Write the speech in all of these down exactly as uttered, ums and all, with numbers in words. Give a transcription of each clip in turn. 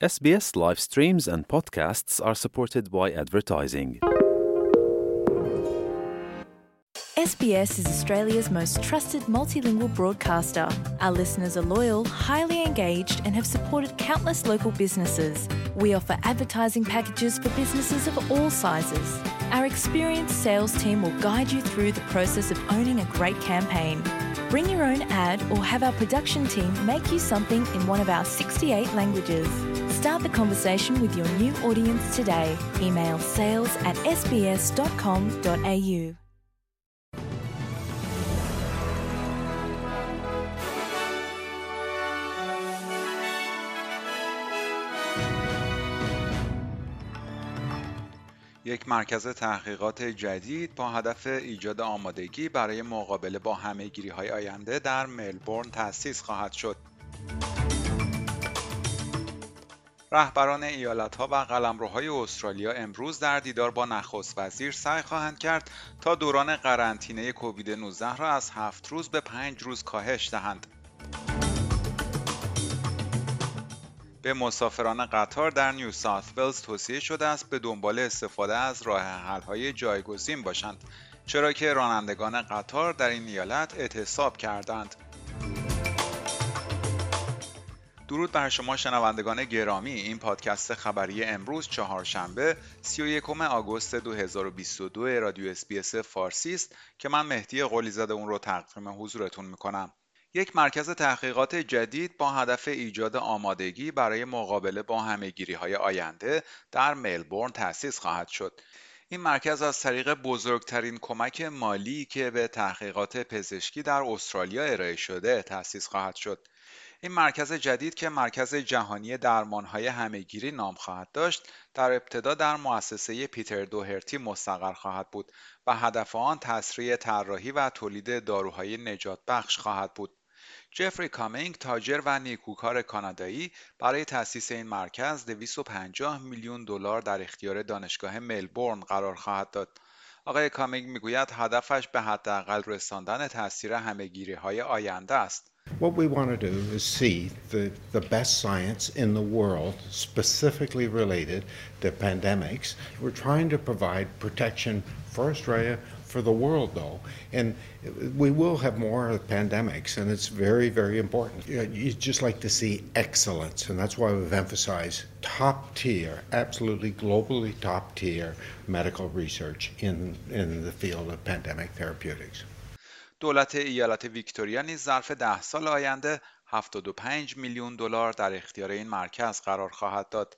S B S live streams and podcasts are supported by advertising. S B S is Australia's most trusted multilingual broadcaster. Our listeners are loyal, highly engaged, and have supported countless local businesses. We offer advertising packages for businesses of all sizes. Our experienced sales team will guide you through the process of owning a great campaign. Bring your own ad or have our production team make you something in one of our sixty-eight languages. Start the conversation with your new audience today. Email sales at s b s dot com dot a u. یک مرکز تحقیقات جدید با هدف ایجاد آمادگی برای مقابله با همه‌گیری‌های آینده در ملبورن تأسیس خواهد شد. رهبران ایالت‌ها و قلمروهای استرالیا امروز در دیدار با نخست وزیر سعی خواهند کرد تا دوران قرنطینه کووید نوزده را از هفت روز به پنج روز کاهش دهند. به مسافران قطار در نیو ساوت ولز توصیه شده است به دنبال استفاده از راه حل‌های جایگزین باشند، چرا که رانندگان قطار در این ایالت اعتصاب کردند. درود بر شما شنوندگان گرامی، این پادکست خبری امروز چهارشنبه سی و یکم آگوست دو هزار و بیست و دو رادیو اس بی اس فارسی است که من مهدی قلی‌زاده اون رو تقدیم حضورتون میکنم. یک مرکز تحقیقات جدید با هدف ایجاد آمادگی برای مقابله با همه‌گیری‌های آینده در ملبورن تأسیس خواهد شد. این مرکز از طریق بزرگترین کمک مالی که به تحقیقات پزشکی در استرالیا ارائه شده تأسیس خواهد شد. این مرکز جدید که مرکز جهانی درمان‌های همه‌گیری نام خواهد داشت، در ابتدا در مؤسسه پیتر دوهرتی مستقر خواهد بود و هدف آن تسریع طراحی و تولید داروهای نجات بخش خواهد بود. جفری کامینگ، تاجر و نیکوکار کانادایی، برای تأسیس این مرکز دویست و پنجاه میلیون دلار در اختیار دانشگاه ملبورن قرار خواهد داد. آقای کامینگ میگوید هدفش به حداقل رساندن تاثیر همه‌گیری‌های آینده است. What we want to do is see the, the best science in the world specifically related to pandemics. We're trying to provide protection for Australia, for the world though, and we will have more pandemics, and it's very, very important. You just like to see excellence, and that's why we've emphasized top tier, absolutely globally top tier medical research in, in the field of pandemic therapeutics. دولت ایالت ویکتوریا نیز ظرف ده سال آینده هفتاد و پنج میلیون دلار در اختیار این مرکز قرار خواهد داد.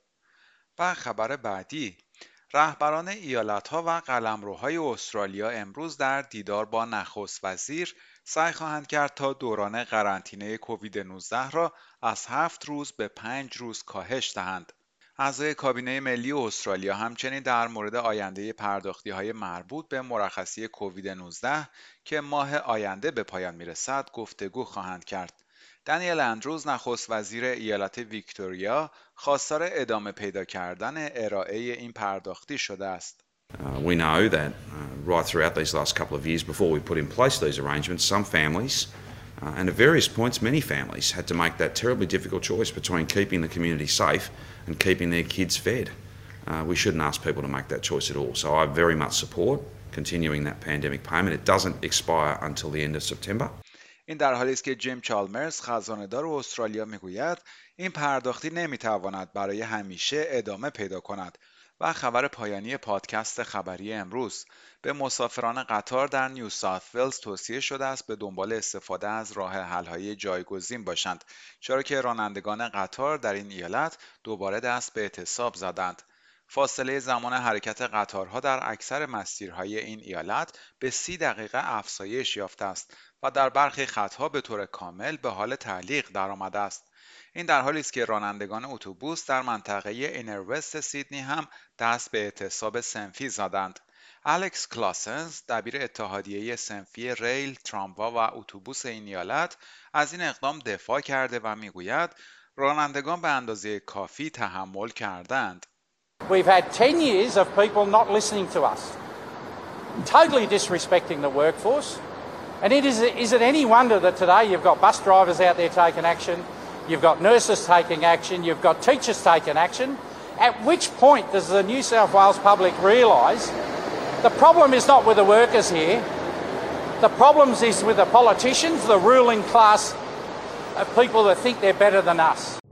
و خبر بعدی، رهبران ایالت‌ها و قلمروهای استرالیا امروز در دیدار با نخست وزیر سعی خواهند کرد تا دوران قرنطینه کووید نوزده را از هفت روز به پنج روز کاهش دهند. اعضای کابینه ملی استرالیا همچنین در مورد آینده پرداختی‌های مربوط به مرخصی کووید نوزده که ماه آینده به پایان میرسد گفتگو خواهند کرد. دانیل اندروز، نخست وزیر ایالت ویکتوریا، خواستار ادامه پیدا کردن ارائه این پرداختی شده است. Uh, we know that uh, right throughout these last couple of years before we put in place these arrangements, some families uh, and at various points many families had to make that terribly difficult choice between keeping the community safe and keeping their kids fed. Uh, we shouldn't ask people to make that choice at all. So I very much support continuing that pandemic payment. It doesn't expire until the end of September. این در حالی است که جیم چالمرز، خزانه‌دار استرالیا، میگوید این پرداختی نمیتواند برای همیشه ادامه پیدا کند. و خبر پایانی پادکست خبری امروز، به مسافران قطار در نیو ساوت ولز توصیه شده است به دنبال استفاده از راه حل‌های جایگزین باشند، چرا که رانندگان قطار در این ایالت دوباره دست به اعتصاب زدند. فاصله زمان حرکت قطارها در اکثر مسیرهای این ایالت به سی دقیقه افزایش یافته است و در برخی خطها به طور کامل به حال تعلیق درآمده است. این در حالی است که رانندگان اتوبوس در منطقه اینر وست سیدنی هم دست به اعتصاب صنفی زدند. الکس کلاسنز، دبیر اتحادیه صنفی ریل، تراموا و اتوبوس این ایالت، از این اقدام دفاع کرده و میگوید رانندگان به اندازه کافی تحمل کردند. We've had ten years of people not listening to us, totally disrespecting the workforce. And it is, is it any wonder that today you've got bus drivers out there taking action, you've got nurses taking action, you've got teachers taking action. At which point does the New South Wales public realise the problem is not with the workers here, the problem is with the politicians, the ruling class of people that think they're better than us.